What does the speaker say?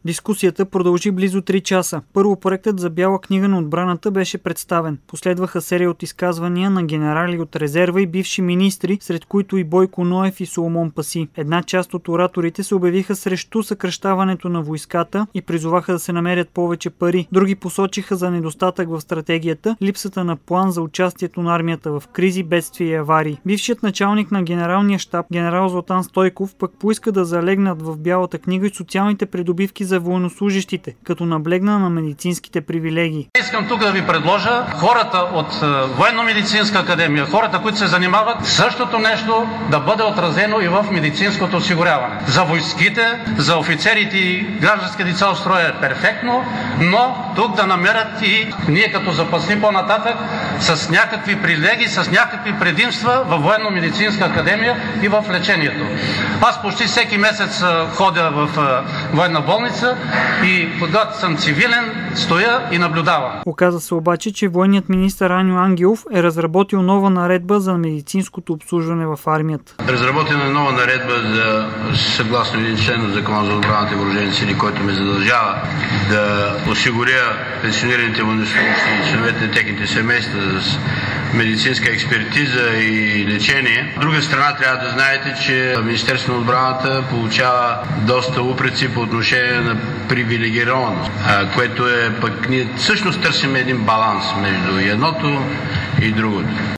Дискусията продължи близо 3 часа. Първо проектът за бяла книга на отбраната беше представен. Последваха серия от изказвания на генерали от резерва и бивши министри, сред които и Бойко Ноев и Соломон Паси. Една част от ораторите се обявиха срещу съкращаването на войската и призоваха да се намерят повече пари. Други посочиха за недостатък в стратегията, липсата на план за участието на армията в кризи, бедствия и аварии. Бившият началник на генералния щаб, генерал Златан Стойков, пък поиска да залегнат в бялата книга и социалните придобивки за военнослужещите, като наблегна на медицинските привилегии. Искам тук да ви предложа хората от Военно-медицинска академия, хората, които се занимават, същото нещо да бъде отразено и в медицинското осигуряване. За войските, за офицерите и граждански лица устроя е перфектно, но тук да намерят и ние като запасни по-нататък с някакви привилегии, с някакви предимства във Военно-медицинска академия и в лечението. Аз почти всеки месец ходя в военна болница и когато съм цивилен, стоя и наблюдавам. Оказа се обаче, че военният министър Аню Ангелов е разработил нова наредба за медицинското обслужване в армията. Разработена е нова наредба за съгласно един член от Закона за отбраната и въоръжените сили, който ме задължава да осигуря пенсионираните военнослужещи и членовете на техните семейства с медицинска експертиза и лечение. От друга страна трябва да знаете, че Министерството на отбраната получава доста упреци по отношение на привилегированост, което е пък ние всъщност търсим един баланс между едното и другото.